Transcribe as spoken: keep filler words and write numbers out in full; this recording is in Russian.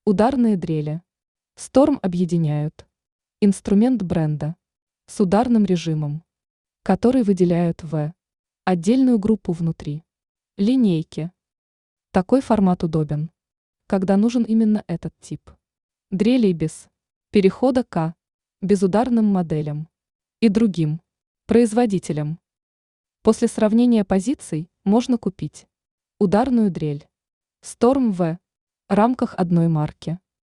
Ударные дрели. Storm объединяют. Инструмент бренда. С ударным режимом, который выделяют в отдельную группу внутри. Линейки. Такой формат удобен, когда нужен именно этот тип. Дрелей без перехода к безударным моделям и другим производителям. После сравнения позиций можно купить ударную дрель Storm в рамках одной марки.